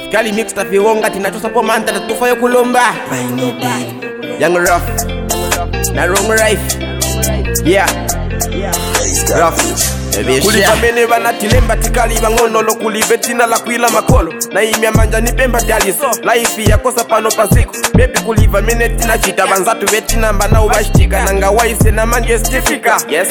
Kali mix tafiwonga tinachosa po manta tatufa yo kulomba. Young rough na wrong life. Yeah. Rough. Kulipa mene bana tilemba tikali bangono lo kulibetina la kuila makolo na imya manja ni pemba dialiso life ya kosa pano pasiko baby kuliva mene tina chita banzatu betina mbana ubashtika nanga waise na manje stifika yes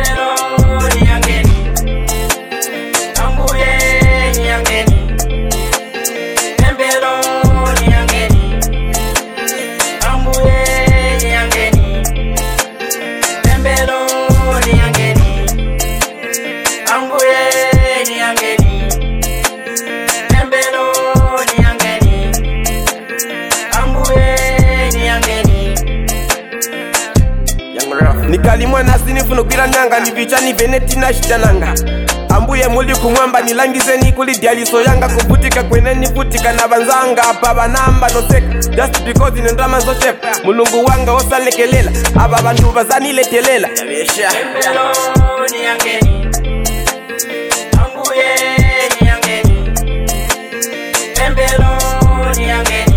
Nikali mwana sinifuno kwira nyanga Nivicha ni veneti na shitananga Ambuye muli kumwamba nilangize ni kuli dialiso yanga Kuvutika kwene nivutika na banzanga Baba namba no seka Just because inendrama so chepa Mulungu wanga osa lekelela Aba bandu bazani letelela Yabesha ni yangeni Ambuye ni yangeni Pembelo ni yangeni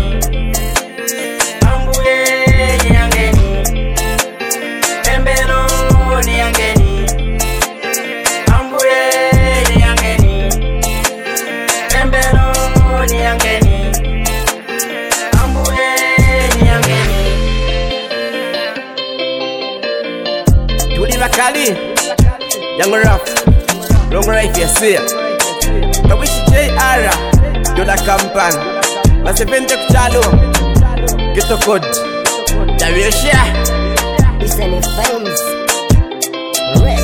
Kali, young rough, long life you see. I wish J.R. Yoda Kampan, na sevente kuchalo, Ghetto Code, Javier. It's an offense.